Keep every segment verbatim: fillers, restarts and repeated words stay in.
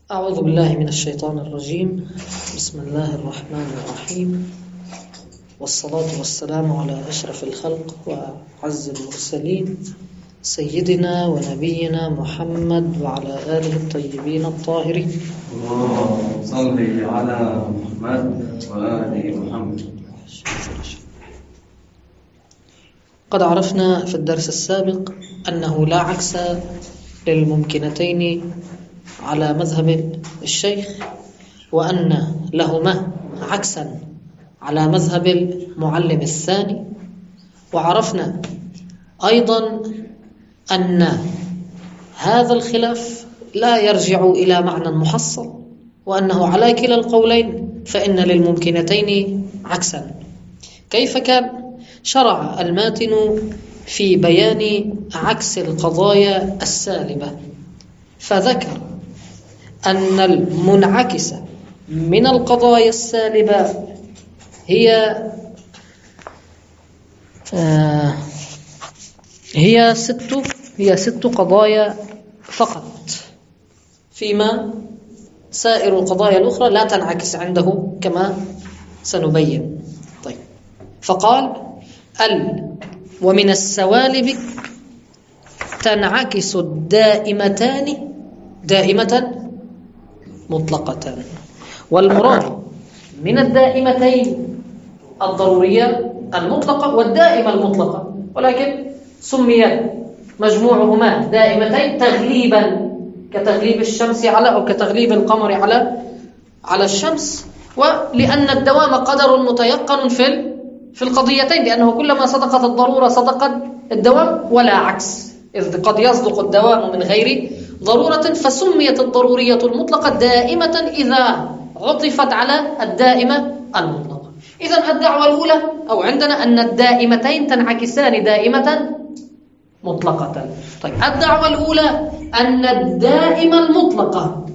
أعوذ بالله من الشيطان الرجيم. بسم الله الرحمن الرحيم، والصلاة والسلام على أشرف الخلق وأعز المرسلين سيدنا ونبينا محمد وعلى آله الطيبين الطاهرين. اللهم صل على محمد وآل محمد. قد عرفنا في الدرس السابق أنه لا عكس للممكنتين على مذهب الشيخ، وأن لهما عكسا على مذهب المعلم الثاني. وعرفنا أيضا أن هذا الخلاف لا يرجع إلى معنى محصل، وأنه على كلا القولين فإن للممكنتين عكسا. كيف كان؟ شرع الماتن في بيان عكس القضايا السالبة، فذكر أن المنعكس من القضايا السالبة هي آه هي ست هي ست قضايا فقط، فيما سائر القضايا الأخرى لا تنعكس عنده كما سنبين. طيب، فقال ال ومن السوالب تنعكس الدائمتان دائمة مطلقة. والمراد من الدائمتين الضرورية المطلقة والدائمة المطلقة، ولكن سميت مجموعهما دائمتين تغليبا، كتغليب الشمس على أو كتغليب القمر على على الشمس، ولأن الدوام قدر متيقن في في القضيتين، لأنه كلما صدقت الضرورة صدق الدوام ولا عكس، إذ قد يصدق الدوام من غير ضرورة، فسميت الضرورية المطلقة دائمة إذا عطفت على الدائمة المطلقة. إذن الدعوة الأولى أو عندنا أن الدائمتين تنعكسان دائمة مطلقة. طيب، الدعوة الأولى أن الدائمة المطلقة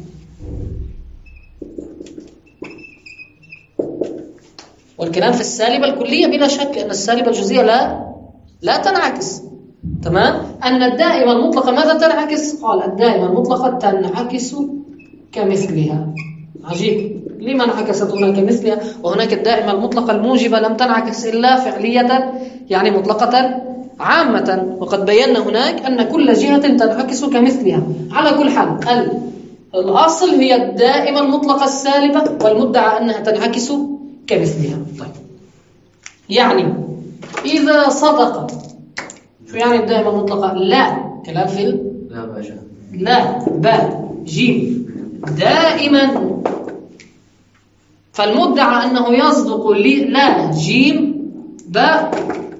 والكلام في السالبة الكلية بلا شك، أن السالبة الجزئية لا لا تنعكس. تمام؟ أن الدائمة المطلقة ماذا تنعكس؟ قال الدائمة المطلقة تنعكس كمثلها. عجيب، لما انعكست هناك كمثلها وهناك الدائمة المطلقة الموجبة لم تنعكس إلا فعلية، يعني مطلقة عامة؟ وقد بينا هناك أن كل جهة تنعكس كمثلها. على كل حال الأصل هي الدائمة المطلقة السالبة، والمدعى أنها تنعكس كمثلها. طيب، يعني إذا صدق، شو يعني الدائمة المطلقة؟ لا كلام في ال... لا باشا لا با جيم دائما، فالمدعى أنه يصدق لي لا جيم با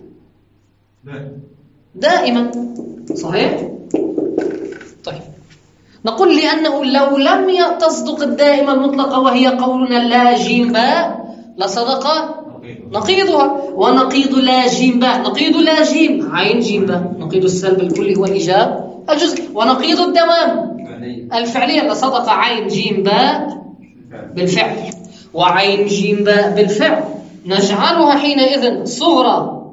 دائما، صحيح؟ طيب، نقول لأنه لو لم تصدق الدائمة المطلقة وهي قولنا لا جيم با لصدق نقيضها، ونقيض لا جيم با نقيض لا جيم عين جيم با، نقيض السلب الكلي هو الإيجاب الجزء، ونقيض الدوام الفعلية لصدق عين جيم با بالفعل وعين جيم با بالفعل. نجعلها حينئذ صغرى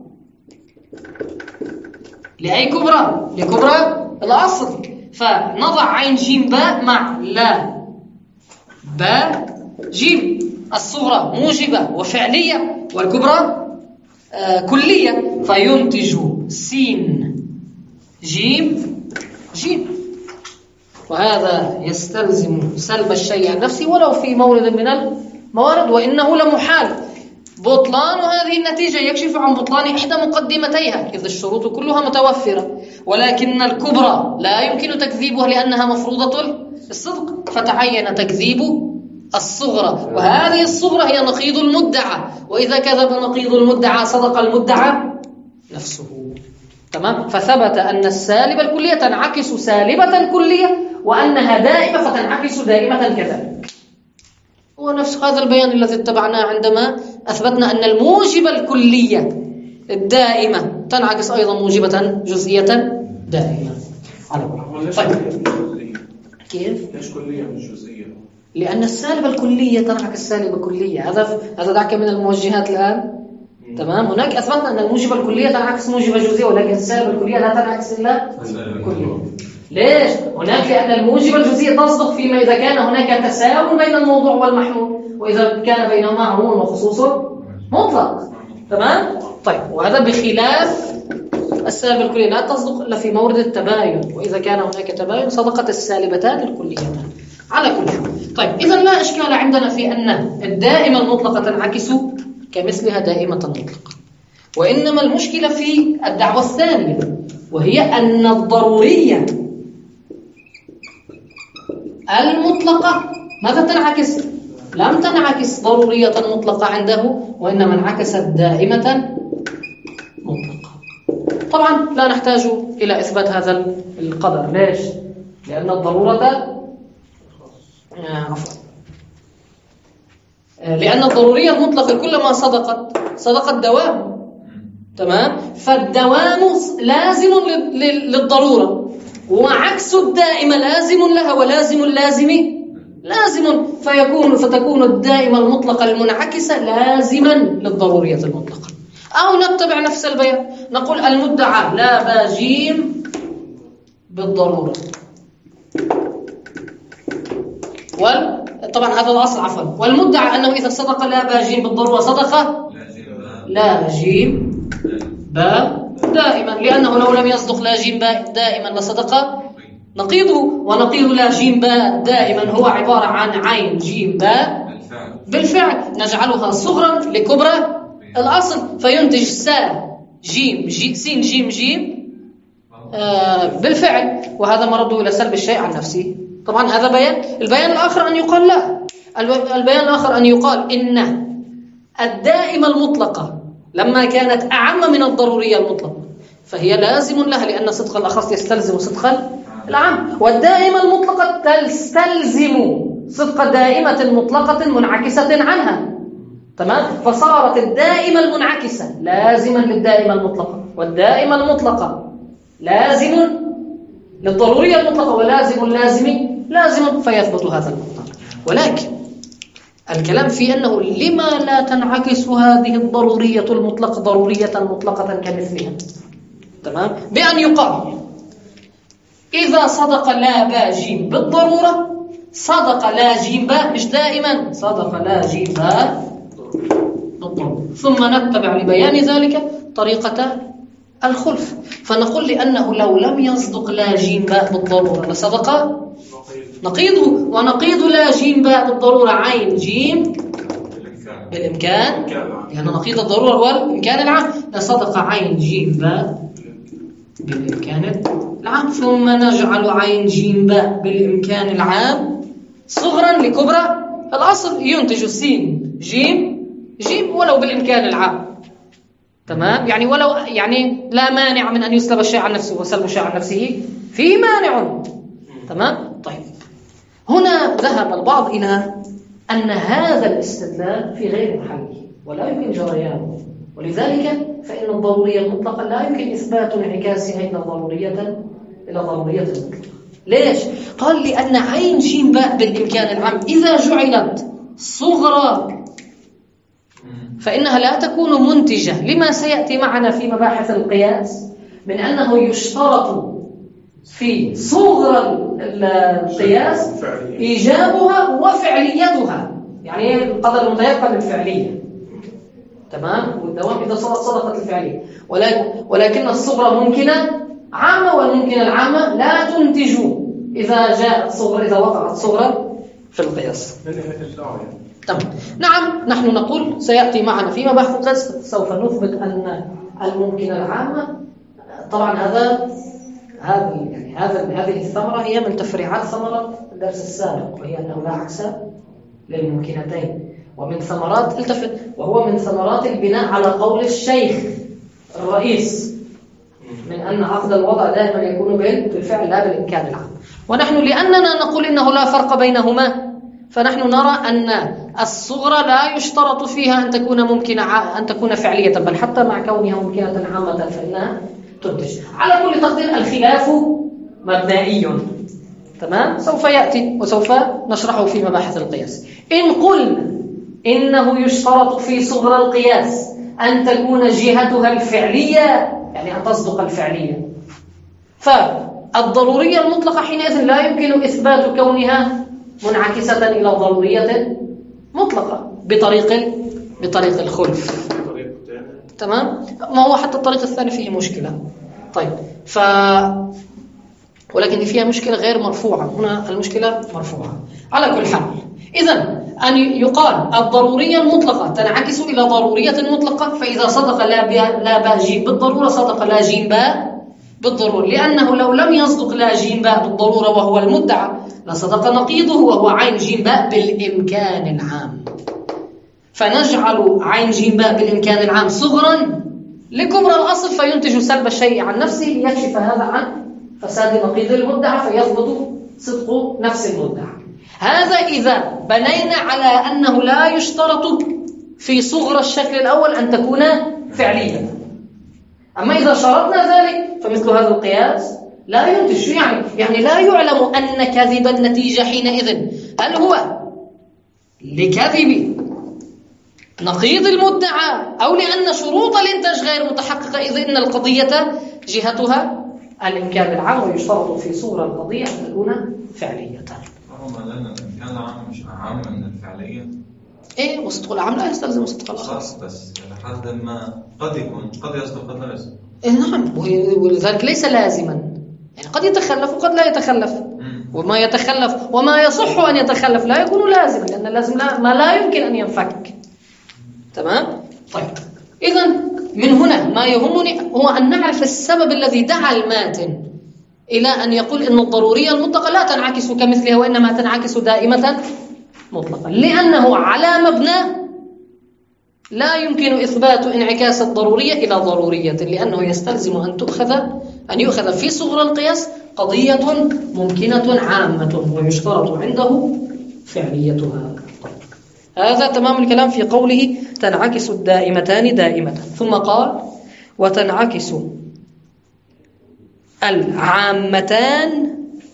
لأي كبرى؟ لكبرى الأصل، فنضع عين جيم با مع لا با جيم، الصغرى موجبة وفعلية والكبرى آه كلية، فينتج سين جيم جيم. وهذا يستلزم سلب الشيء عن نفسه ولو في مورد من الموارد، وإنه لمحال. بطلان هذه النتيجة يكشف عن بطلان إحدى مقدمتيها، إذ الشروط كلها متوفرة، ولكن الكبرى لا يمكن تكذيبها لأنها مفروضة الصدق، فتعين تكذيب الصغرى، وهذه الصغرى هي نقيض المدعى، وإذا كذب نقيض المدعى صدق المدعى نفسه. تمام؟ فثبت أن السالبة الكلية تنعكس سالبة الكلية، وأنها دائمة فتنعكس دائمة كذلك. هو نفس هذا البيان الذي اتبعناه عندما أثبتنا أن الموجبة الكلية الدائمة تنعكس أيضا موجبة جزئية دائمة. طيب، كيف؟ ليش كلية مش جزئية؟ لأن السالبة الكلية تنعكس سالبة كلية. هذا هذا دعك من الموجهات الآن. تمام؟ هناك أثبتنا أن الموجبة الكلية تنعكس موجبة جزئية، ولكن السالبة الكلية لا تنعكس إلا كلية. ليش؟ هناك لأن الموجب الجزئي تصدق فيما إذا كان هناك تساوي بين الموضوع والمحمول، وإذا كان بينهما عموم وخصوص مطلق. تمام؟ طيب، وهذا بخلاف السالب الكلي، لا تصدق إلا في مورد التباين، وإذا كان هناك تباين صدقت السالبتان الكليتان على كل حال. طيب، إذا لا إشكال عندنا في أن الدائمة المطلقة تنعكس كمثلها دائمة مطلقة، وإنما المشكلة في الدعوة الثانية، وهي أن الضرورية المطلقة ماذا تنعكس؟ لم تنعكس ضرورية مطلقة عنده، وإنما انعكست دائمة مطلقة. طبعا لا نحتاج إلى إثبات هذا القدر. ليش؟ لأن الضرورة عفوا لأن الضرورية المطلقة كلما صدقت صدقت دوام. تمام؟ فالدوام لازم للضرورة، وعكس الدائمة لازم لها، ولازم اللازم لازم، فيكون فتكون الدائمة المطلقة المنعكسة لازما للضرورية المطلقة. أو نتبع نفس البيان، نقول المدعى لا باجيم بالضرورة، وال طبعا هذا الأصل عفوا، والمدعى أنه إذا صدق لا باجيم بالضرورة صدق لا جيم باء دائما، لأنه لو لم يصدق لا جيم باء دائما لصدق نقيضه، ونقيض لا جيم باء دائما هو عبارة عن عين جيم باء بالفعل، نجعلها صغرا لكبرى الأصل، فينتج سا جيم جي سين جيم جيم آه بالفعل، وهذا مرده إلى سلب الشيء عن نفسه. طبعا هذا بيان. البيان الآخر أن يقال لا، البيان الآخر أن يقال إن الدائمة المطلقة لما كانت أعم من الضرورية المطلقة فهي لازم لها، لأن صدق الأخص يستلزم صدق العام، والدائمة المطلقة تستلزم صدق دائمة مطلقة منعكسة عنها. تمام؟ فصارت الدائمة المنعكسة لازما للدائمة المطلقة، والدائمة المطلقة لازم للضرورية المطلقة، ولازم اللازم لازم، فيثبت هذا المقدار. ولكن الكلام في أنه لما لا تنعكس هذه الضرورية المطلقة ضرورية مطلقة كمثلها. تمام؟ بأن يقال إذا صدق لا با جيم بالضرورة صدق لا جيم با، مش دائما صدق لا جيم با بالضرورة، ثم نتبع لبيان ذلك طريقة الخلف، فنقول لأنه لو لم يصدق لا جيم باء بالضرورة لصدق نقيضه، ونقيض لا جيم باء بالضرورة عين جيم بالإمكان، لأن نقيض الضرورة هو الإمكان العام، لصدق عين جيم باء بالإمكان العام، ثم نجعل عين جيم باء بالإمكان العام صغرا لكبرى الأصل، ينتج سين جيم جيم ولو بالإمكان العام. تمام؟ يعني ولو يعني لا مانع من أن يسلب الشيء عن نفسه، وسلب الشيء عن نفسه فيه مانع. تمام؟ طيب، هنا ذهب البعض إلى أن هذا الاستدلال في غير محله ولا يمكن جريانه، ولذلك فإن الضرورية المطلقة لا يمكن إثبات انعكاسها إلى ضرورية إلى ضرورية المطلقة. ليش؟ قال لأن عين جيم باء بالإمكان العام إذا جعلت صغرى فإنها لا تكون منتجة لما سيأتي معنا في مباحث القياس من أنه يشترط في صغر القياس إيجابها وفعليتها، يعني القدر المتيقن للفعلية. تمام؟ والدوام إذا صدقت الفعلية، ولكن, ولكن الصغرى ممكنة عامة، والممكنة العامة لا تنتج إذا جاءت صغرى إذا وقعت صغرى في القياس. تمام. نعم، نحن نقول سيأتي معنا في مباحث القياس سوف نثبت أن الممكنة العامة، طبعا هذا هذا يعني هذا هذه الثمرة هي من تفريعات ثمرة الدرس السابق، وهي أنه لا عكس للممكنتين، ومن ثمرات التفت وهو من ثمرات البناء على قول الشيخ الرئيس من أن عقد الوضع دائما يكون بالفعل لا بالإمكان العام. ونحن لأننا نقول إنه لا فرق بينهما، فنحن نرى أن الصغرى لا يشترط فيها أن تكون ممكنة أن تكون فعلية، بل حتى مع كونها ممكنة عامة فإنها تنتج. على كل تقدير الخلاف مبنائي. تمام؟ سوف يأتي وسوف نشرحه في مباحث القياس. إن قلنا إنه يشترط في صغرى القياس أن تكون جهتها الفعلية، يعني أن تصدق الفعلية، الضرورية المطلقة حينئذ لا يمكن إثبات كونها منعكسة إلى ضرورية مطلقة بطريق بطريق الخلف. تمام؟ ما هو حتى الطريق الثاني فيه مشكلة. طيب ف ولكن فيها مشكلة غير مرفوعة، هنا المشكلة مرفوعة. على كل حال إذن أن يقال الضرورية المطلقة تنعكس إلى ضرورية مطلقة، فإذا صدق لا باء لا باء جيم بالضرورة صدق لا جيم باء بالضرورة، لأنه لو لم يصدق لا جيم باء بالضرورة وهو المدعى لصدق نقيضه وهو عين جيم باء بالإمكان العام. فنجعل عين جيم باء بالإمكان العام صغرا لكبرى الأصل فينتج سلب الشيء عن نفسه ليكشف هذا عن فساد نقيض المدعى فيثبت صدق نفس المدعى. هذا إذا بنينا على أنه لا يشترط في صغر الشكل الأول أن تكون فعلية. أما إذا شرطنا ذلك فمثل هذا القياس لا ينتج. شو يعني؟ يعني لا يعلم أن كذب النتيجة حينئذ هل هو لكذب نقيض المدعى أو لأن شروط الإنتاج غير متحققة، إذ إن القضية جهتها الإمكان العام ويشترط في صورة القضية أن تكون فعلية. رغم أن الإمكان العام مش أعم من الفعلية. إيه، وصدق العام لا يستلزم صدق الخاص. بس لحد ما قد يكون قد يصدق قد لا يصدق. إيه نعم، ولذلك ليس لازما، يعني قد يتخلف وقد لا يتخلف. وما يتخلف وما يصح أن يتخلف لا يكون لازما، لأن اللازم لا ما لا يمكن أن ينفك. تمام؟ طيب إذن من هنا ما يهمني هو أن نعرف السبب الذي دعا الماتن إلى أن يقول إن الضرورية المطلقة لا تنعكس كمثلها وإنما تنعكس دائمة مطلقا، لأنه على مبنى لا يمكن إثبات انعكاس الضرورية إلى ضرورية، لأنه يستلزم أن تؤخذ أن يؤخذ في صغر القياس قضية ممكنة عامة ويشترط عنده فعليتها. هذا تمام الكلام في قوله تنعكس الدائمتان دائمة. ثم قال وتنعكس العامتان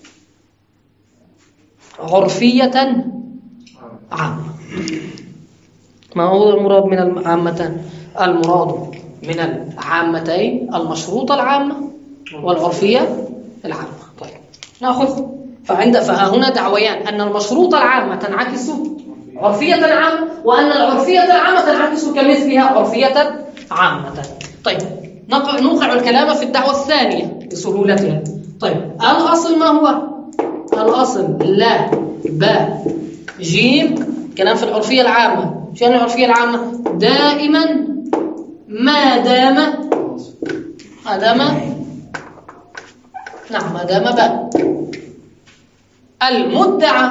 عرفية عامة. ما هو المراد من العامتان؟ المراد من العامتين المشروطة العامة والعرفية العامة. طيب نأخذ فعند فهنا دعويان أن المشروطة العامة تنعكس عرفية عامة وأن العرفية العامة تنعكس كمثلها عرفية عامة. طيب نوقع الكلام في الدعوة الثانية لسهولتها. طيب الأصل ما هو؟ الأصل لا باء جيم كلام في العرفية العامة. شو يعني العرفية العامة؟ دائما ما دام ما دام نعم ما دام باء المدعى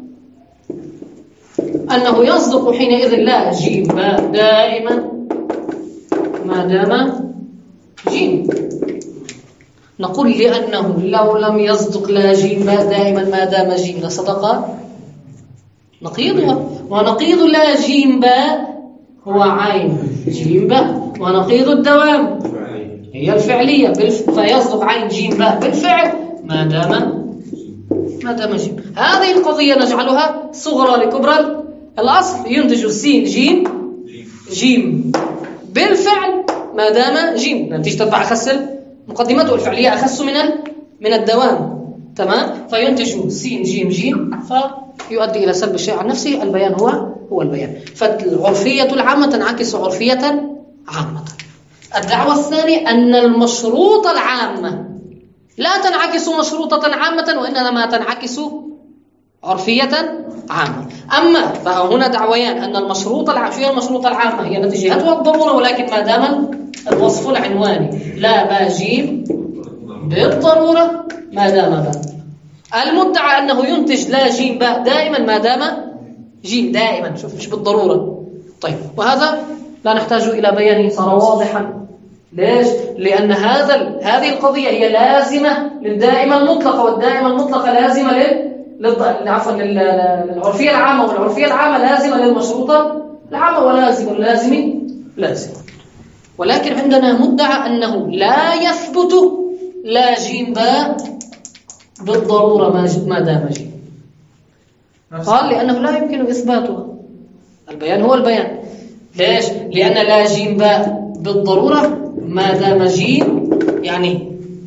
أنه يصدق حينئذ لا جيم باء دائما ما دام جيم. نقول لأنه لو لم يصدق لا جيم باء دائما ما دام جيم لصدق نقيضها، ونقيض لا جيم باء هو عين جيم باء، ونقيض الدوام هي الفعلية فيصدق عين جيم باء بالفعل ما دام ما دام جيم. هذه القضية نجعلها صغرى لكبرى الأصل ينتج سين جيم جيم بالفعل ما دام جيم. نتيجة تتبع أخس مقدمته الفعلية أخس من من الدوام. تمام؟ فينتج سين جيم جيم فيؤدي إلى سلب الشيء عن نفسه. البيان هو هو البيان. فالعرفية العامة تنعكس عرفية عامة. الدعوة الثانية أن المشروطة العامة لا تنعكس مشروطة عامة وإنما تنعكس عرفية عامة. أما فهنا دعويان أن المشروطة العامة شو هي المشروطة العامة؟ هي التي جهتها الضرورة ولكن ما دام الوصف العنواني لا باء جيم بالضرورة ما دام باء. المدعى أنه ينتج لا جيم باء دائما ما دام جيم دائما، شوف مش بالضرورة. طيب وهذا لا نحتاج إلى بيانه صار واضحا. ليش؟ لأن هذا هذه القضية هي لازمة للدائمة المطلقة، والدائمة المطلقة لازمة لل عفوا للعرفية العامة، والعرفية العامة لازمة للمشروطة العامة، ولازم اللازم لازم. ولكن عندنا مدعى أنه لا يثبت لا جيم باء بالضرورة ما دام جيم. قال لأنه لا يمكن إثباتها. البيان هو البيان. ليش؟ لأن لا جيم باء بالضرورة ما دام جيم يعني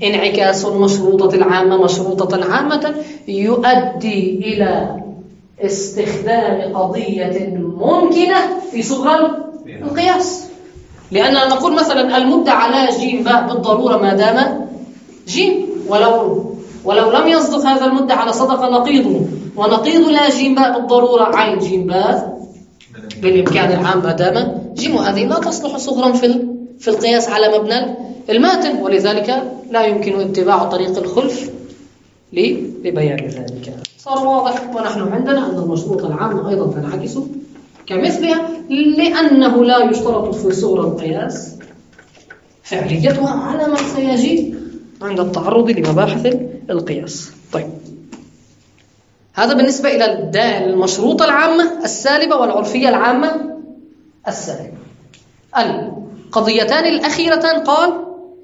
انعكاس المشروطة العامة مشروطة عامة يؤدي إلى استخدام قضية ممكنة في صغر القياس. لأننا نقول مثلا المدة على جيم باء بالضرورة ما دام جيم، ولو ولو لم يصدق هذا المدة على صدق نقيضه، ونقيض لا جيم باء بالضرورة عين جيم باء بالإمكان العام ما دام جيم، وهذه لا تصلح صغرا في في القياس على مبنى الماتن، ولذلك لا يمكن اتباع طريق الخلف لبيان ذلك. صار واضح. ونحن عندنا أن المشروط العام أيضا تنعكس كمثلها، لأنه لا يشترط في صغر القياس فعليتها على ما سيجي عند التعرض لمباحث القياس. طيب، هذا بالنسبة إلى المشروطة العامة السالبة والعرفية العامة السالبة. القضيتان الأخيرتان قال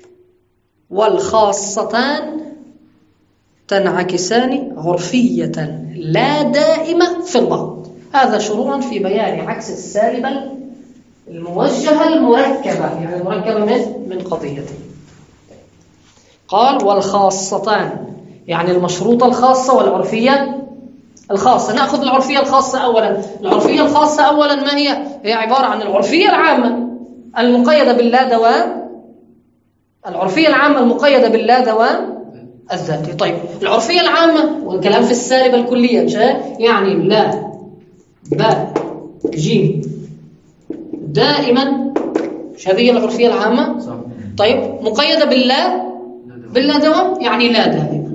والخاصتان تنعكسان عرفية لا دائمة في البعض. هذا شروعا في بيان عكس السالبة الموجهة المركبة، يعني المركبة من من قضيتين. قال والخاصتان، يعني المشروطة الخاصة والعرفية الخاصة. نأخذ العرفية الخاصة أولا. العرفية الخاصة أولا ما هي؟ هي عبارة عن العرفية العامة المقيدة باللا دوام، العرفية العامة المقيدة باللا دوام الذاتي. طيب، العرفية العامة والكلام في السالبة الكلية يعني لا باء جيم دائما، مش هذه العرفية العامة؟ صح. طيب، مقيدة باللا باللا دوام يعني لا دائما.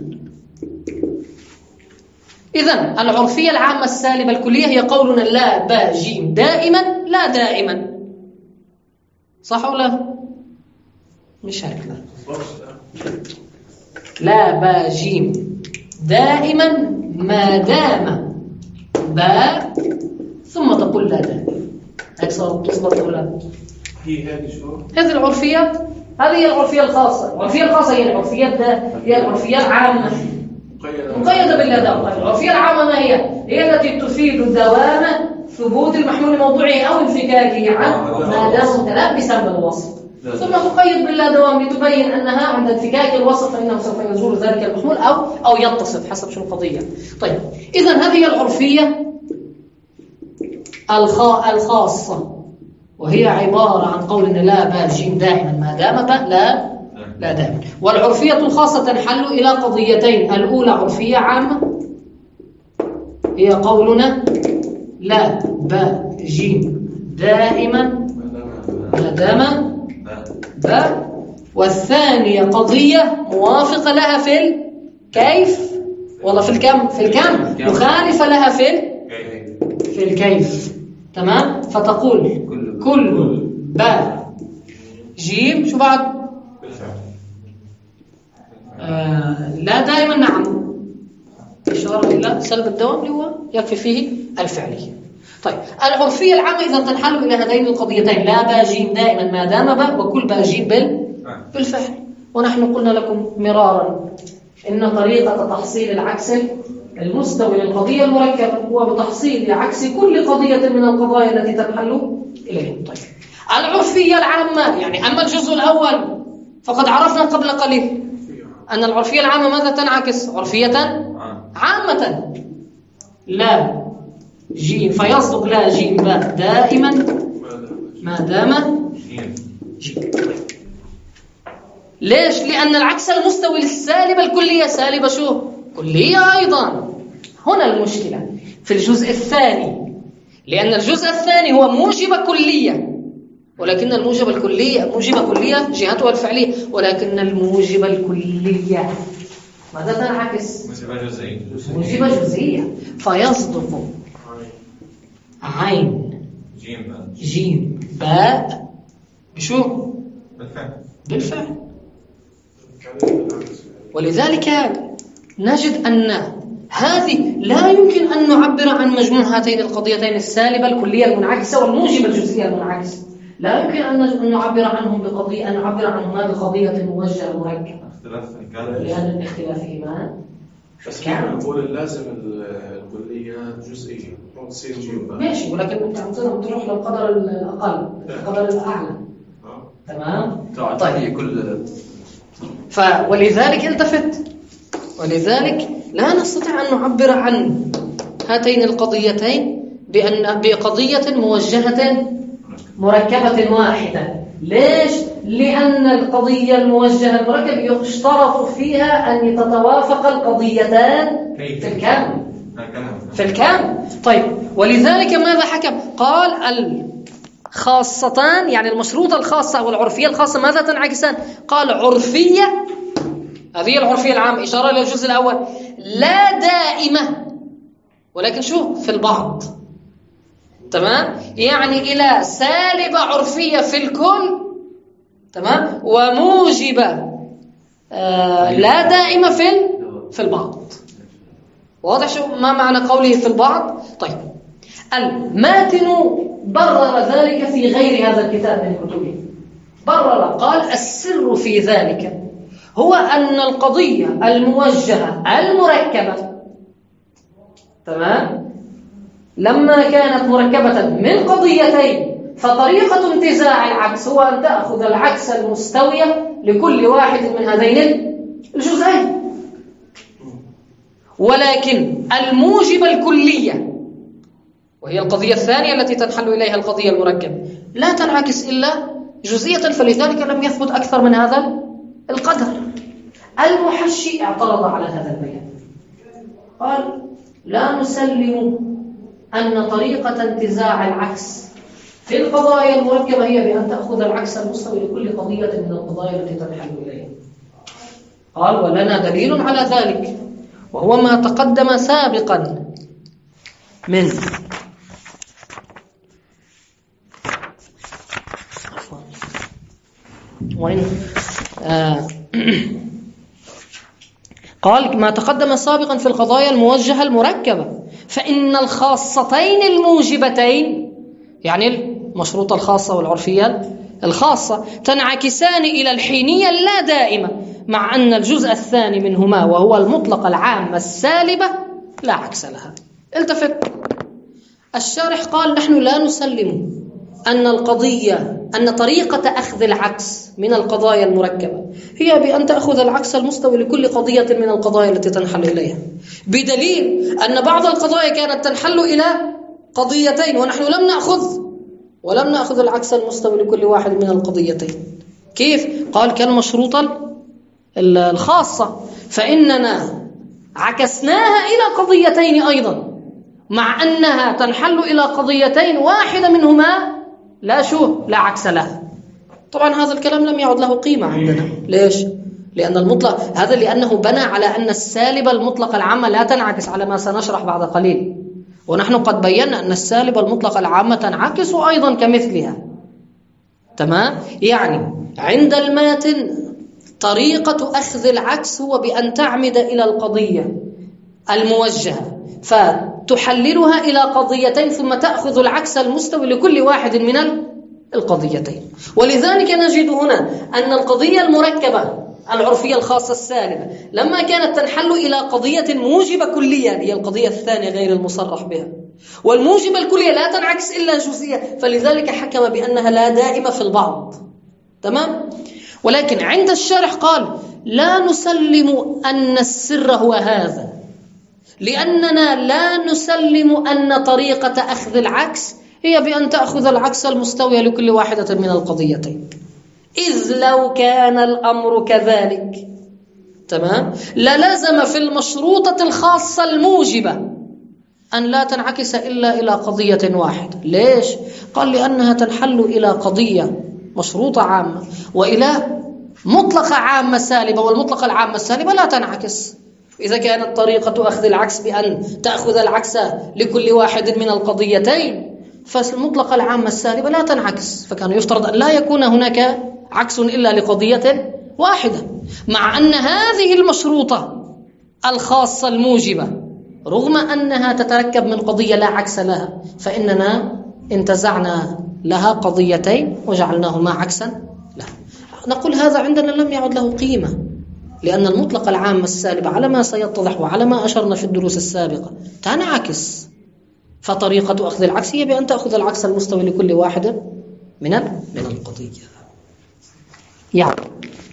إذن العرفية العامة السالبة الكلية هي قولنا لا باء جيم دائما لا دائما، صح ولا مش هيك؟ لا لا باء جيم دائما ما دام باء ثم تقول لا دائما. هيك صارت تظبط ولا؟ هي هذه شو؟ هذه العرفيات، هذه هي العرفية الخاصة. العرفية الخاصة هي العرفيات ده هي العرفية العامة مقيدة باللا دوام. العرفية العامة ما هي؟ هي التي تفيد دوام ثبوت المحمول الموضوعي أو انفكاكه عن ما دام متلبسا بالوصف، ثم تقيد باللا دوام لتبين أنها عند انفكاك الوصف فإنه سوف يزول ذلك المحمول أو أو يتصف حسب شو القضية. طيب، إذن هذه العرفية الخاصة، وهي عبارة عن قول إن لا باء جيم دائما ما دام باء لا لا دائما. والعرفية الخاصة تنحل إلى قضيتين. الأولى عرفية عامة هي قولنا لا باء جيم دائما ما دام باء، والثانية قضية موافقة لها في الكيف والله في الكم في الكم مخالفة لها في في الكيف. تمام؟ فتقول كل باء جيم شو بعد؟ آه لا دائما نعم، إشارة إلى سلب الدوام اللي هو يكفي فيه الفعلية. طيب، العرفية العامة إذا تنحل إلى هذين القضيتين لا باء جيم دائما ما دام باء وكل باء جيم بال بالفعل. ونحن قلنا لكم مرارا إن طريقة تحصيل العكس المستوي للقضية المركبة هو بتحصيل عكس كل قضية من القضايا التي تنحل إليهم. طيب، العرفية العامة يعني أما الجزء الأول فقد عرفنا قبل قليل أن العرفية العامة ماذا تنعكس؟ عرفية عامة لا جيم، فيصدق لا جيم باء دائما ما دام جيم. ليش؟ لأن العكس المستوي للسالبة الكلية سالبة شو؟ كلية أيضا. هنا المشكلة في الجزء الثاني، لأن الجزء الثاني هو موجبة كلية، ولكن الموجبة الكلية موجبة كلية جهتها الفعلية، ولكن الموجبة الكلية ماذا تنعكس؟ موجبة جزئية. موجبة جزئية، فيصدق عين جيم باء جيم باء بشو؟ بالفعل بالفعل. ولذلك نجد أن هذه لا يمكن أن نعبر عن مجموع هاتين القضيتين السالبة الكلية المنعكسة والموجبة الجزئية المنعكسة، لا يمكن أن نعبر عنهم بقضية أن نعبر عنهما بقضية موجهة مركبة لأن اختلافهما. بس كان نقول اللازم الكلية جزئية تصير جيم ماشي، ولكن أنت عم تروح للقدر الأقل القدر الأعلى. تمام. طيب، كل ف ولذلك التفت، ولذلك لا نستطيع أن نعبر عن هاتين القضيتين بأن بقضية موجهة مركبة واحدة. ليش؟ لأن القضية الموجهة المركبة يشترط فيها أن تتوافق القضيتان في الكامل في الكامل. طيب، ولذلك ماذا حكم؟ قال الخاصتان، يعني المشروطة الخاصة والعرفية الخاصة ماذا تنعكسان؟ قال عرفية، هذه العرفية العامة، إشارة إلى الجزء الأول، لا دائمة، ولكن شو في البعض. تمام؟ يعني إلى سالبة عرفية في الكل، تمام، وموجبة آه لا دائمة في في البعض. واضح شو ما معنى قوله في البعض؟ طيب، الماتن برر ذلك في غير هذا الكتاب من كتبه. برر، قال السر في ذلك هو أن القضية الموجهة المركبة، تمام، لما كانت مركبة من قضيتين فطريقة انتزاع العكس هو أن تأخذ العكس المستوية لكل واحد من هذين الجزئين. ولكن الموجب الكلية، وهي القضية الثانية التي تنحل إليها القضية المركبة، لا تنعكس إلا جزئية، فلذلك لم يثبت أكثر من هذا القدر. المحشي اعترض على هذا البيان، قال لا نسلم أن طريقة انتزاع العكس في القضايا المركبة هي بأن تأخذ العكس المستوي لكل قضية من القضايا التي تنحل إليها. قال ولنا دليل على ذلك، وهو ما تقدم سابقا من وين آه قال ما تقدم سابقا في القضايا الموجهة المركبة، فإن الخاصتين الموجبتين، يعني المشروطة الخاصة والعرفية الخاصة، تنعكسان إلى الحينية اللا دائمة، مع أن الجزء الثاني منهما وهو المطلق العام السالبة لا عكس لها. التفت، الشارح قال نحن لا نسلم أن القضية أن طريقة أخذ العكس من القضايا المركبة هي بأن تأخذ العكس المستوي لكل قضية من القضايا التي تنحل إليها، بدليل أن بعض القضايا كانت تنحل إلى قضيتين ونحن لم نأخذ ولم نأخذ العكس المستوي لكل واحد من القضيتين. كيف؟ قال كالمشروطة الخاصة، فإننا عكسناها إلى قضيتين أيضا، مع أنها تنحل إلى قضيتين واحدة منهما لا شو لا عكس لها. طبعا هذا الكلام لم يعد له قيمة عندنا. ليش؟ لأن المطلق هذا لأنه بنى على أن السالبة المطلقة العامة لا تنعكس، على ما سنشرح بعد قليل، ونحن قد بينا أن السالبة المطلقة العامة تنعكس أيضا كمثلها. تمام؟ يعني عند الماتن طريقة أخذ العكس هو بأن تعمد إلى القضية الموجهة فتحللها إلى قضيتين ثم تأخذ العكس المستوي لكل واحد من القضيتين. ولذلك نجد هنا أن القضية المركبة العرفية الخاصة السالبة لما كانت تنحل إلى قضية موجبة كلية، هي القضية الثانية غير المصرح بها، والموجبة الكلية لا تنعكس إلا جزئية، فلذلك حكم بأنها لا دائمة في البعض. تمام؟ ولكن عند الشارح قال لا نسلم أن السر هو هذا، لأننا لا نسلم أن طريقة أخذ العكس هي بأن تأخذ العكس المستوي لكل واحدة من القضيتين، إذ لو كان الأمر كذلك تمام للزم في المشروطة الخاصة الموجبة أن لا تنعكس إلا إلى قضية واحدة. ليش؟ قال لأنها تنحل إلى قضية مشروطة عامة وإلى مطلقة عامة سالبة، والمطلقة العامة السالبة لا تنعكس. إذا كانت طريقة أخذ العكس بأن تأخذ العكس لكل واحد من القضيتين، فالمطلقة العامة السالبة لا تنعكس، فكان يفترض أن لا يكون هناك عكس إلا لقضية واحدة، مع أن هذه المشروطة الخاصة الموجبة رغم أنها تتركب من قضية لا عكس لها، فإننا انتزعنا لها قضيتين وجعلناهما عكسا لها. نقول هذا عندنا لم يعد له قيمة، لأن المطلقة العامة السالبة على ما سيتضح وعلى ما أشرنا في الدروس السابقة تنعكس، فطريقة أخذ العكس هي بأن تأخذ العكس المستوي لكل واحدة من من القضية. يعني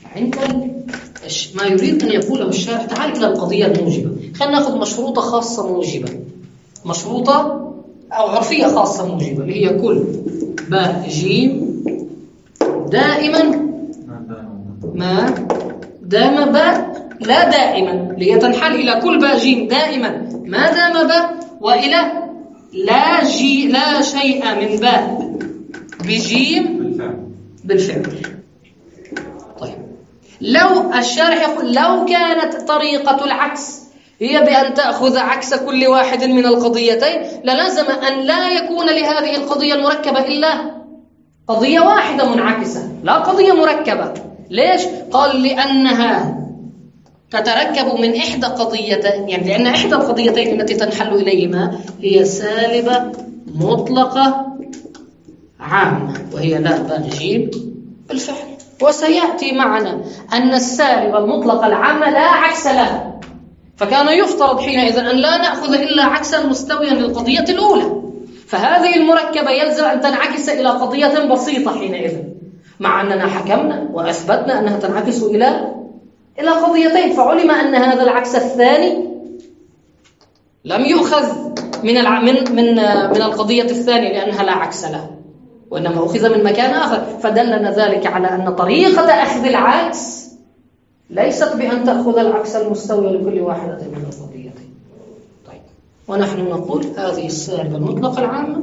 عند ما يريد أن يقوله الشارح تعال إلى القضية الموجبة. خلينا نأخذ مشروطة خاصة موجبة، مشروطة أو عرفية خاصة موجبة اللي هي كل باء جيم دائما ما دام باء لا دائما، ليتنحل إلى كل باء جيم دائما ما دام باء، وإلى لا جي لا شيء من باء بجيم بالفعل. طيب لو الشارح يقول لو كانت طريقة العكس هي بأن تأخذ عكس كل واحد من القضيتين للازم أن لا يكون لهذه القضية المركبة إلا قضية واحدة منعكسة، لا قضية مركبة. ليش؟ قال لأنها تتركب من إحدى قضيتين، يعني لأن إحدى القضيتين التي تنحل إليهما هي سالبة مطلقة عامة، وهي لا باء جيم بالفعل. وسيأتي معنا أن السالبة المطلقة العامة لا عكس لها، فكان يفترض حينئذ أن لا نأخذ إلا عكسا مستويا للقضية الأولى، فهذه المركبة يلزم أن تنعكس إلى قضية بسيطة حينئذ، مع أننا حكمنا وأثبتنا أنها تنعكس إلى إلى قضيتين، فعلم أن هذا العكس الثاني لم يؤخذ من الع... من من من القضية الثانية لأنها لا عكس لها، وإنما أخذ من مكان آخر، فدلنا ذلك على أن طريقة أخذ العكس ليست بأن تأخذ العكس المستوي لكل واحدة من القضيتين. طيب ونحن نقول هذه السالبة المطلقة العامة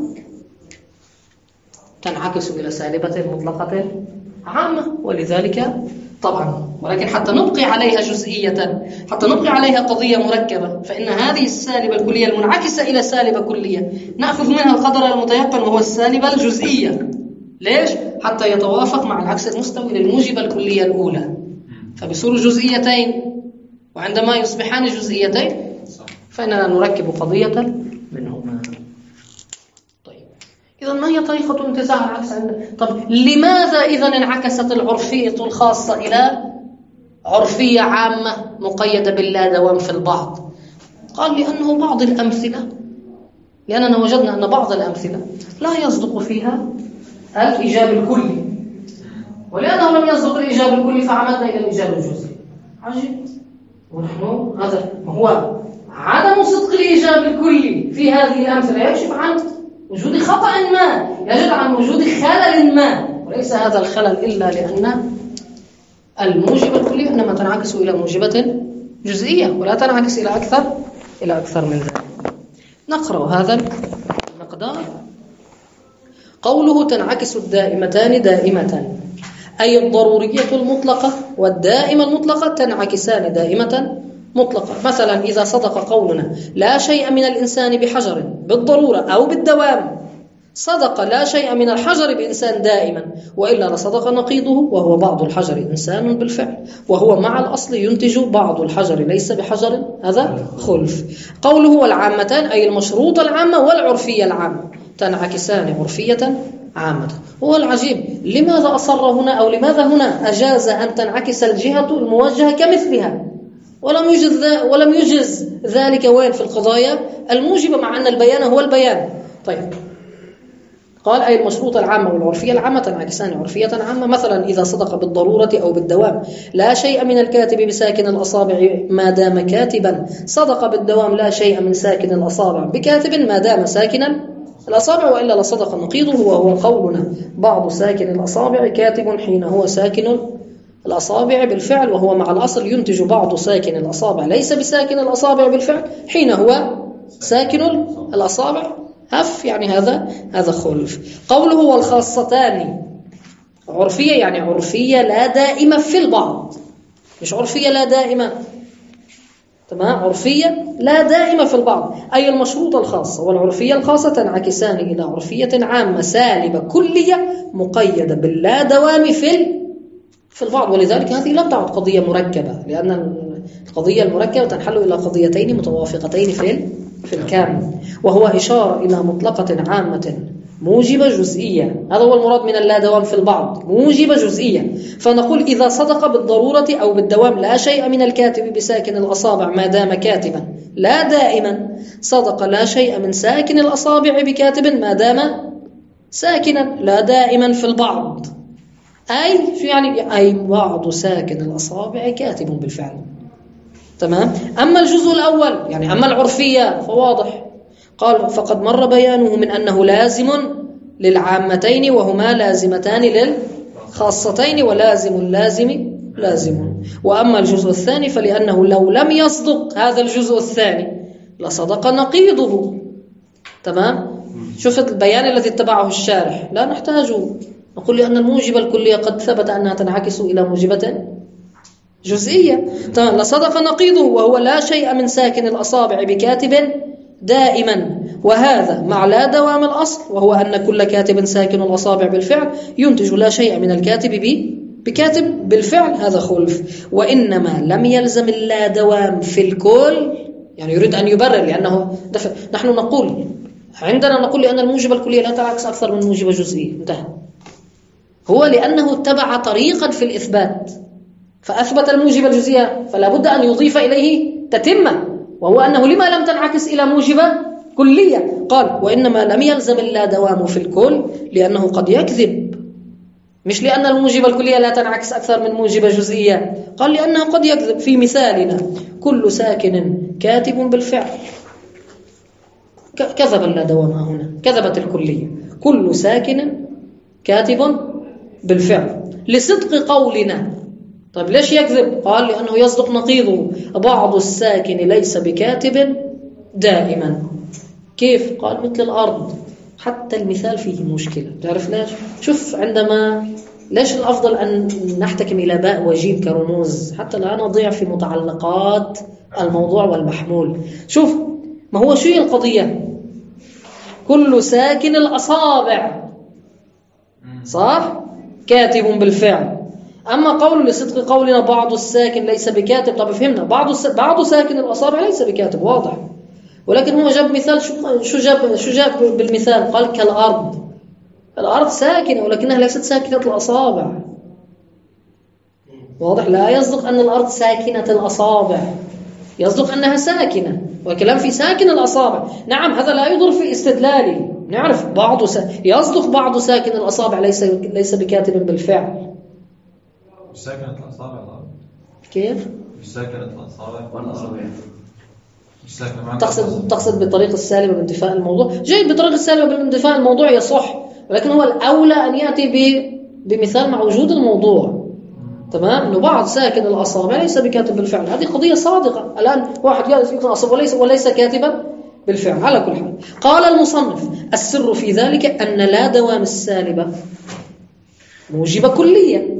تنعكس إلى سالبة مطلقة عامة، ولذلك طبعا ولكن حتى نبقي عليها جزئية، حتى نبقي عليها قضية مركبة، فإن هذه السالبة الكلية المنعكسة إلى سالبة كلية نأخذ منها القدر المتيقن وهو السالبة الجزئية. ليش؟ حتى يتوافق مع العكس المستوي للموجبة الكلية الأولى، فبصور جزئيتين، وعندما يصبحان جزئيتين فإننا نركب قضية منهما. طيب إذا ما هي طريقة انتزاع العكس عندنا؟ طب لماذا إذا انعكست العرفية الخاصة إلى عرفية عامة مقيدة باللا دوام في البعض؟ قال لأنه بعض الأمثلة، لأننا وجدنا أن بعض الأمثلة لا يصدق فيها الإيجاب الكلي، ولأنه لم يصدق الإيجاب الكلي فعمدنا إلى الإيجاب الجزئي. عجيب. ونحن هذا ما هو عدم صدق الإيجاب الكلي في هذه الأمثلة يكشف عن وجود خطأ ما، يجب عن وجود خلل ما، وليس هذا الخلل إلا لأن الموجبة الكلية إنما تنعكس إلى موجبة جزئية ولا تنعكس إلى أكثر إلى أكثر من ذلك. نقرأ هذا المقدار. قوله تنعكس الدائمتان دائمة، أي الضرورية المطلقة والدائمة المطلقة تنعكسان دائمة مطلقة. مثلا إذا صدق قولنا لا شيء من الإنسان بحجر بالضرورة أو بالدوام، صدق لا شيء من الحجر بإنسان دائما، وإلا لصدق نقيضه وهو بعض الحجر إنسان بالفعل، وهو مع الأصل ينتج بعض الحجر ليس بحجر، هذا خلف. قوله والعامتان أي المشروط العامة والعرفية العامة تنعكسان عرفية عامة. هو العجيب لماذا أصر هنا أو لماذا هنا أجاز أن تنعكس الجهة الموجهة كمثلها ولم يجز ولم يجز ذلك وين في القضايا الموجبة، مع أن البيان هو البيان. طيب قال أي المشروط العامة والعرفية العامة تنعكسان عرفية عامة. مثلا إذا صدق بالضرورة أو بالدوام لا شيء من الكاتب بساكن الأصابع ما دام كاتبا، صدق بالدوام لا شيء من ساكن الأصابع بكاتب ما دام ساكنا الأصابع، وإلا لصدق نقيضه وهو قولنا بعض ساكن الأصابع كاتب حين هو ساكن الأصابع بالفعل، وهو مع الأصل ينتج بعض ساكن الأصابع ليس بساكن الأصابع بالفعل حين هو ساكن الأصابع هف، يعني هذا هذا خلف. قوله والخاصتان عرفية، يعني عرفية لا دائمة في البعض، مش عرفية لا دائمة، تمام، عرفية لا دائمة في البعض، أي المشروط الخاصة والعرفية الخاصة تنعكسان إلى عرفية عامة سالبة كلية مقيدة باللا دوام في في البعض. ولذلك هذه لم تعد قضية مركبة، لأن القضية المركبة تنحل إلى قضيتين متوافقتين في في الكامل، وهو إشارة إلى مطلقة عامة موجبة جزئية. هذا هو المراد من اللا دوام في البعض، موجبة جزئية. فنقول إذا صدق بالضرورة أو بالدوام لا شيء من الكاتب بساكن الأصابع ما دام كاتبا لا دائما، صدق لا شيء من ساكن الأصابع بكاتب ما دام ساكنا لا دائما في البعض. أي شو يعني؟ أي بعض ساكن الأصابع كاتب بالفعل. تمام. أما الجزء الأول يعني أما العرفية فواضح. قال فقد مر بيانه من أنه لازم للعامتين وهما لازمتان للخاصتين، ولازم اللازم لازم. وأما الجزء الثاني فلأنه لو لم يصدق هذا الجزء الثاني لصدق نقيضه. تمام. شوف البيان الذي اتبعه الشارح لا نحتاجه، نقول لأن الموجبة الكلية قد ثبت أنها تنعكس إلى موجبة جزئية. تمام. لصدق نقيضه وهو لا شيء من ساكن الأصابع بكاتب دائما، وهذا مع لا دوام الأصل وهو أن كل كاتب ساكن الأصابع بالفعل ينتج لا شيء من الكاتب بكاتب بالفعل، هذا خلف. وإنما لم يلزم اللا دوام في الكل، يعني يريد أن يبرر لأنه دفع. نحن نقول عندنا نقول لأن الموجبة الكلية لا تعكس أكثر من موجبة جزئية، انتهى. هو لأنه اتبع طريقا في الإثبات فأثبت الموجبة الجزئية فلا بد أن يضيف إليه تتمة، وهو أنه لما لم تنعكس إلى موجبة كلية. قال وإنما لم يلزم اللا دوام في الكل لأنه قد يكذب، مش لأن الموجبة الكلية لا تنعكس أكثر من موجبة جزئية، قال لأنه قد يكذب. في مثالنا كل ساكن كاتب بالفعل، كذب اللا دوام هنا، كذبت الكلية، كل ساكن كاتب بالفعل لصدق قولنا. طيب ليش يكذب؟ قال لأنه يصدق نقيضه، بعض الساكن ليس بكاتب دائما. كيف؟ قال مثل الأرض. حتى المثال فيه مشكلة، تعرف ليش؟ شوف عندما ليش الأفضل أن نحتكم إلى باء وجيم كرموز حتى لا نضيع في متعلقات الموضوع والمحمول. شوف ما هو شو القضية؟ كل ساكن الأصابع صح؟ كاتب بالفعل. أما قول لصدق قولنا بعض الساكن ليس بكاتب، طب فهمنا بعض الس... بعض ساكن الأصابع ليس بكاتب، واضح. ولكن هو جاب مثال، شو جاب شو جاب بالمثال؟ قال كالأرض. الأرض ساكنة ولكنها ليست ساكنة الأصابع، واضح. لا يصدق أن الأرض ساكنة الأصابع، يصدق أنها ساكنة، وكلام في ساكن الأصابع. نعم هذا لا يضر في استدلالي، نعرف بعض سا... يصدق بعض ساكن الأصابع ليس ليس بكاتب بالفعل. مش ساكنة الأصابع الأرض. كيف؟ مش ساكنة الأصابع والأصابع. مش ساكنة. تقصد تقصد بالطريقة السالبة بانتفاء الموضوع. جيد، بالطريقة السالبة بانتفاء الموضوع يصح، ولكن هو الأولى أن يأتي ب... بمثال مع وجود الموضوع. تمام. إنه بعض ساكن الأصابع ليس بكاتب بالفعل، هذه قضية صادقة. الآن واحد يكون أصابع وليس وليس كاتبا بالفعل. على كل حال قال المصنف السر في ذلك أن لا دوام السالبة موجبة كلية،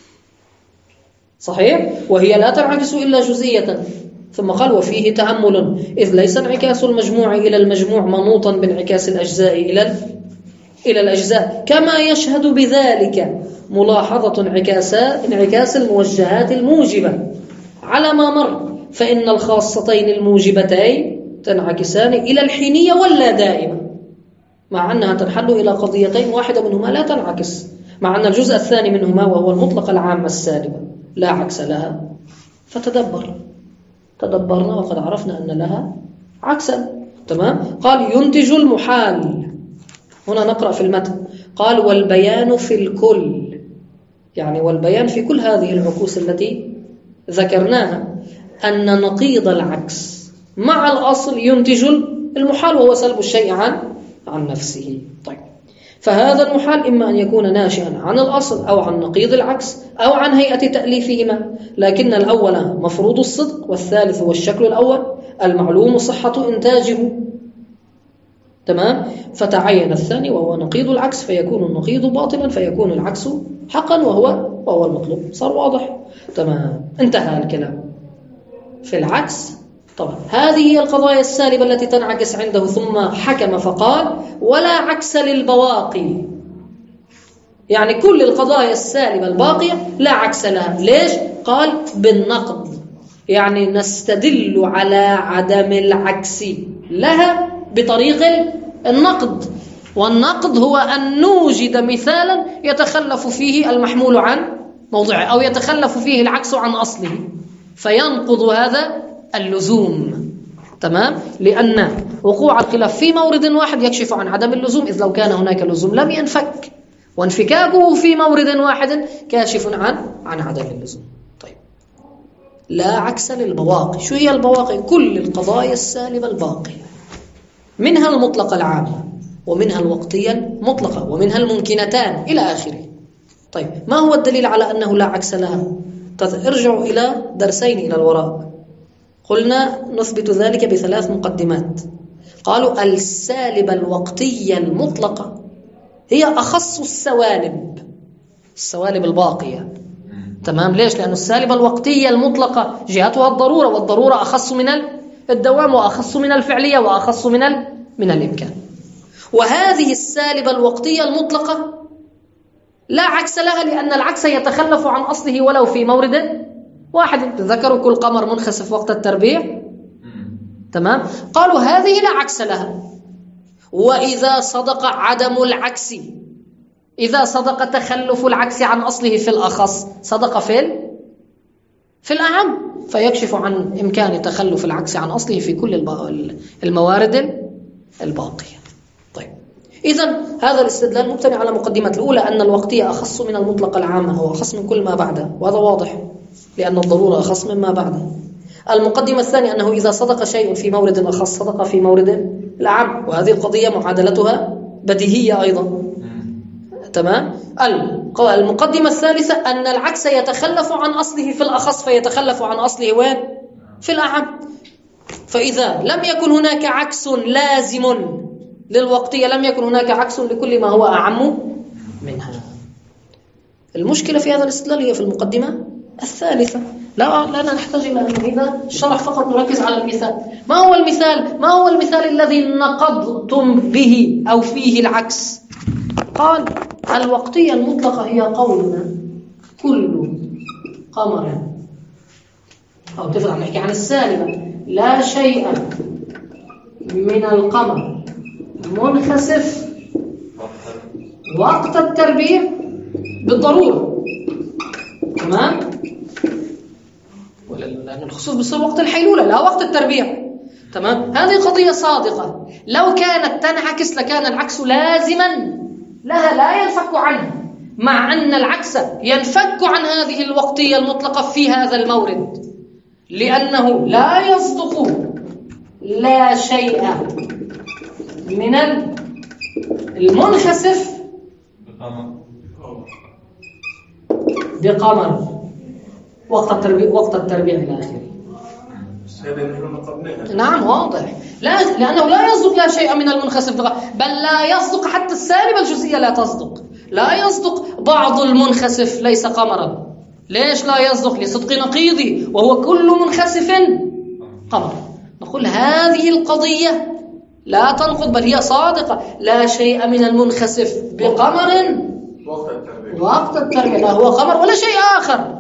صحيح، وهي لا تنعكس إلا جزئية. ثم قال وفيه تأمل، إذ ليس انعكاس المجموع إلى المجموع منوطا بانعكاس الأجزاء إلى إلى الأجزاء، كما يشهد بذلك ملاحظة انعكاس انعكاس الموجهات الموجبة على ما مر، فإن الخاصتين الموجبتين تنعكسان إلى الحينية ولا دائمة، مع أنها تنحل إلى قضيتين واحدة منهما لا تنعكس، مع أن الجزء الثاني منهما وهو المطلق العامة السالبة لا عكس لها. فتدبر، تدبرنا وقد عرفنا أن لها عكسا. تمام. قال ينتج المحال. هنا نقرأ في المتن قال والبيان في الكل، يعني والبيان في كل هذه العكوس التي ذكرناها، أن نقيض العكس مع الأصل ينتج المحال، وهو سلب الشيء عن عن نفسه. طيب، فهذا المحال إما أن يكون ناشئا عن الأصل أو عن نقيض العكس أو عن هيئة تأليفهما، لكن الأول مفروض الصدق والثالث هو الشكل الأول المعلوم صحة إنتاجه. تمام. فتعين الثاني وهو نقيض العكس فيكون النقيض باطلا فيكون العكس حقا وهو وهو المطلوب. صار واضح؟ تمام، انتهى الكلام في العكس. طبعا هذه هي القضايا السالبة التي تنعكس عنده. ثم حكم فقال ولا عكس للبواقي، يعني كل القضايا السالبة الباقية لا عكس لها. ليش؟ قال بالنقد، يعني نستدل على عدم العكس لها بطريق النقد، والنقد هو أن نوجد مثالا يتخلف فيه المحمول عن موضعه أو يتخلف فيه العكس عن أصله فينقض هذا اللزوم. تمام. لأن وقوع الخلاف في مورد واحد يكشف عن عدم اللزوم، إذ لو كان هناك لزوم لم ينفك وانفكاكه في مورد واحد كاشف عن عن عدم اللزوم. طيب، لا عكس للبواقي. شو هي البواقي؟ كل القضايا السالبة الباقية، منها المطلقة العامة ومنها الوقتية المطلقة ومنها الممكنتان إلى آخره. طيب، ما هو الدليل على أنه لا عكس لها؟ ارجعوا إلى درسين إلى الوراء، قلنا نثبت ذلك بثلاث مقدمات. قالوا السالبة الوقتية المطلقة هي أخص السوالب، السوالب الباقية. تمام؟ ليش؟ لأن السالبة الوقتية المطلقة جهتها الضرورة، والضرورة أخص من الدوام وأخص من الفعلية وأخص من من الإمكان. وهذه السالبة الوقتية المطلقة لا عكس لها، لأن العكس يتخلف عن أصله ولو في مورد واحد. ذكروا كل قمر منخسف وقت التربيع. تمام؟ قالوا هذه لا عكس لها. وإذا صدق عدم العكس، إذا صدق تخلف العكس عن أصله في الأخص، صدق في في الأعم، فيكشف عن إمكان تخلف العكس عن أصله في كل الموارد الباقية. طيب، إذن هذا الاستدلال مبتني على مقدمة الأولى أن الوقتية أخص من المطلق العامة، هو أخص من كل ما بعده، وهذا واضح لأن الضرورة أخص مما بعده. المقدمة الثانية أنه إذا صدق شيء في مورد أخص صدق في مورد العام، وهذه القضية معادلتها بديهية أيضا. تمام؟ المقدمة الثالثة أن العكس يتخلف عن أصله في الأخص فيتخلف عن أصله وين؟ في الأعم. فإذا لم يكن هناك عكس لازم للوقتية لم يكن هناك عكس لكل ما هو أعم منها. المشكلة في هذا الاستدلال هي في المقدمة الثالثة. لا لا نحتاج إلى أن نعيد الشرح، فقط نركز على المثال. ما هو المثال؟ ما هو المثال الذي نقضتم به أو فيه العكس؟ قال الوقتية المطلقة هي قولنا كل قمر، أو تفضل عم نحكي عن السالبة، لا شيء من القمر منخسف وقت التربيع بالضرورة. تمام؟ لأن الخسوف بيصير وقت الحيلولة لا وقت التربيع. تمام؟ هذه قضية صادقة. لو كانت تنعكس لكان العكس لازما لها لا ينفك عنه، مع أن العكس ينفك عن هذه الوقتية المطلقة في هذا المورد، لأنه لا يصدق لا شيء من المنخسف بقمر وقت التربيع وقت التربيع إلى آخره. نعم واضح. لا، لأنه لا يصدق لا شيء من المنخسف بقمر، بل لا يصدق حتى السالبة الجزئية لا تصدق. لا يصدق بعض المنخسف ليس قمرا. ليش لا يصدق؟ لصدق نقيضي وهو كل منخسف قمر. نقول هذه القضية لا تنقض بل هي صادقة. لا شيء من المنخسف بقمر وقت التربيع وقت التربيع، لا هو قمر ولا شيء آخر.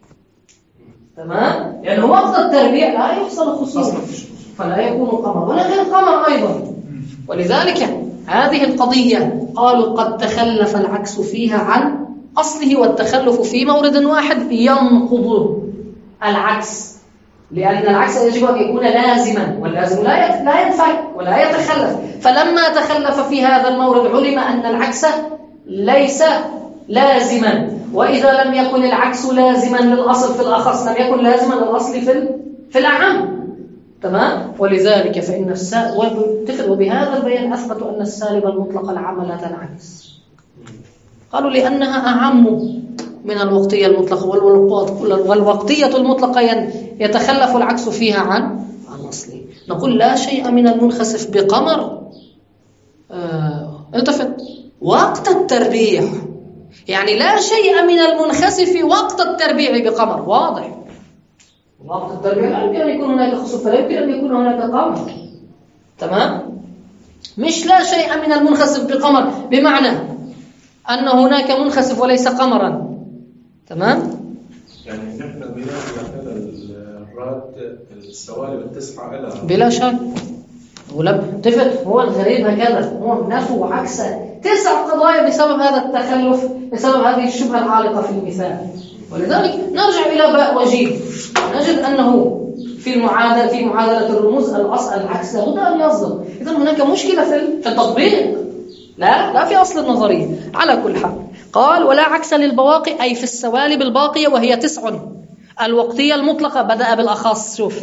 تمام؟ يعني وقت التربيع لا يحصل خصوص فلا يكون قمر ولا غير قمر أيضا. ولذلك هذه القضية قالوا قد تخلف العكس فيها عن أصله، والتخلف في مورد واحد ينقض العكس، لأن العكس يجب أن يكون لازما، واللازم لا لا ينفك ولا يتخلف. فلما تخلف في هذا المورد علم أن العكس ليس لازما، وإذا لم يكن العكس لازما للأصل في الأخص لم يكن لازما للأصل في في الأعم. تمام؟ ولذلك فإن السالب، وبهذا البيان أثبتوا أن السالبة المطلقة العامة لا تنعكس. قالوا لأنها أعم من الوقتية المطلقة، والوقتية المطلقة يتخلف العكس فيها عن عن أصله. نقول لا شيء من المنخسف بقمر آه، التفت وقت التربيع، يعني لا شيء من المنخسف وقت التربيع بقمر. واضح؟ وقت التربيع لا يمكن أن يكون هناك خسوف، فلا يمكن أن يكون هناك قمر. تمام؟ مش لا شيء من المنخسف بقمر بمعنى أن هناك منخسف وليس قمرا. تمام؟ يعني نحن بناء على الراد السوالب التسعة إلى بلا شك. ولم تفت هو الغريب هكذا، هو نفوا عكس تسع قضايا بسبب هذا التخلف، بسبب هذه الشبهة العالقة في المثال. ولذلك نرجع إلى باء وجيم، نجد أنه في المعادلة في معادلة الرموز الأصل العكس لابد أن يصدق. إذن هناك مشكلة في التطبيق. لا لا في أصل النظرية. على كل حال قال ولا عكس للبواقي أي في السوالب الباقية وهي تسع. الوقتية المطلقة بدأ بالأخص. شوف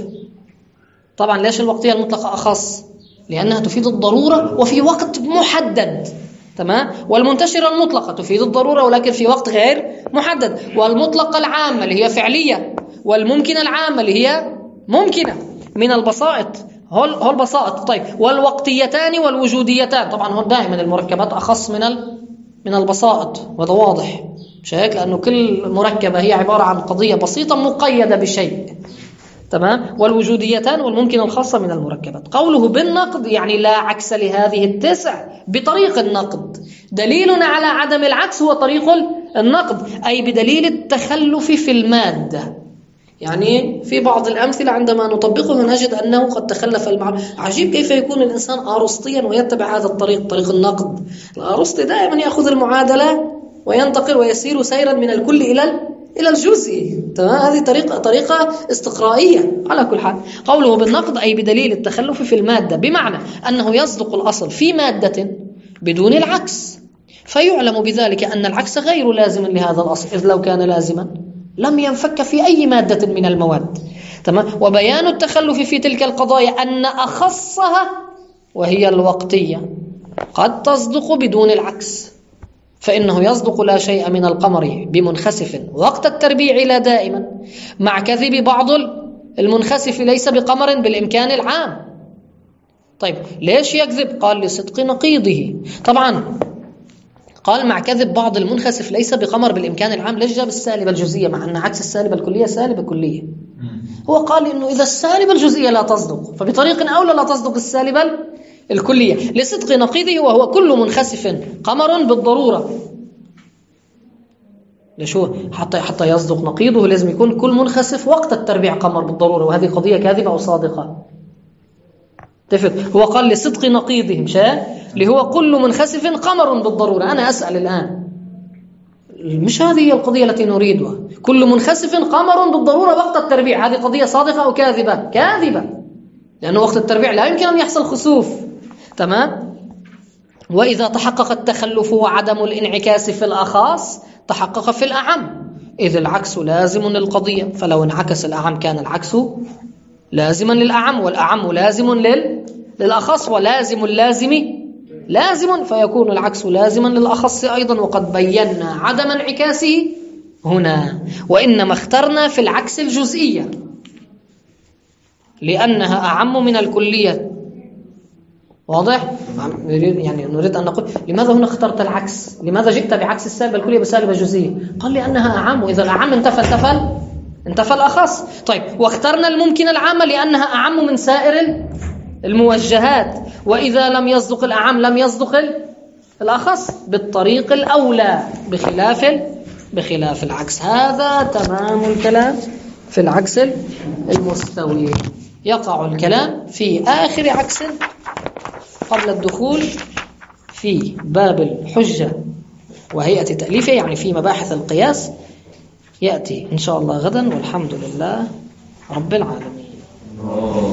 طبعا ليش الوقتية المطلقة أخص؟ لأنها تفيد الضرورة وفي وقت محدد. تمام. والمنتشرة المطلقة تفيد الضرورة ولكن في وقت غير محدد. والمطلقة العامة اللي هي فعلية والممكنة العامة اللي هي ممكنة من البسائط. هول هول بسائط. طيب والوقتيتان والوجوديتان طبعا هو دائما المركبات أخص من ال من البسائط وهذا واضح مش هيك لأنه كل مركبة هي عبارة عن قضية بسيطة مقيدة بشيء. تمام. والوجوديتان والممكن الخاصة من المركبات. قوله بالنقد يعني لا عكس لهذه التسع بطريق النقد. دليلنا على عدم العكس هو طريق النقد أي بدليل التخلف في المادة. يعني في بعض الأمثلة عندما نطبقه نجد أنه قد تخلف المعنى. عجيب كيف يكون الإنسان أرسطيا ويتبع هذا الطريق طريق النقد. الأرسطي دائما يأخذ المعادلة وينتقل ويسير سيرا من الكل إلى إلى الجزء. تمام. هذه طريقة طريقة استقرائية. على كل حال قوله بالنقد أي بدليل التخلف في المادة بمعنى أنه يصدق الأصل في مادة بدون العكس فيعلم بذلك أن العكس غير لازم لهذا الأصل إذ لو كان لازما لم ينفك في أي مادة من المواد. تمام. وبيان التخلف في تلك القضايا أن أخصها وهي الوقتية قد تصدق بدون العكس فإنه يصدق لا شيء من القمر بمنخسف وقت التربيع لا دائما مع كذب بعض المنخسف ليس بقمر بالإمكان العام. طيب ليش يكذب؟ قال لصدق نقيضه. طبعا قال مع كذب بعض المنخسف ليس بقمر بالإمكان العام. ليش جاب السالبة الجزئية مع أن عكس السالبة الكلية سالبة كلية؟ هو قال إنه إذا السالبة الجزئية لا تصدق فبطريق أولى لا تصدق السالبة الكلية لصدق نقيضه وهو كل منخسف قمر بالضرورة. ليش هو حتى حتى يصدق نقيضه لازم يكون كل منخسف وقت التربيع قمر بالضرورة وهذه قضية كاذبة أو صادقة. تفت. هو قال لصدق نقيضه مش اللي هو كل منخسف قمر بالضرورة. أنا أسأل الآن مش هذه هي القضية التي نريدها. كل منخسف قمر بالضرورة وقت التربيع هذه قضية صادقة أو كاذبة؟ كاذبة لأنه وقت التربيع لا يمكن أن يحصل خسوف. تمام. وإذا تحقق التخلف وعدم الانعكاس في الأخاص تحقق في الأعم إذ العكس لازم للقضية فلو انعكس الأعم كان العكس لازما للأعم والأعم لازم لل... للأخص ولازم اللازم لازم فيكون العكس لازما للأخص أيضا وقد بينا عدم انعكاسه هنا. وإنما اخترنا في العكس الجزئية لأنها أعم من الكلية. واضح؟ يعني نريد أن نقول لماذا هنا اخترت العكس؟ لماذا جئت بعكس السالبة الكلية بسالبة جزئية؟ قال لأنها أعم وإذا الأعم انتفى انتفى انتفى الأخص. طيب واخترنا الممكن العامة لأنها أعم من سائر الموجهات وإذا لم يصدق الأعم لم يصدق الأخص بالطريق الأولى بخلاف بخلاف العكس. هذا تمام الكلام في العكس المستوي. يقع الكلام في آخر عكس قبل الدخول في باب الحجة وهيئة تأليفه يعني في مباحث القياس يأتي إن شاء الله غدا والحمد لله رب العالمين.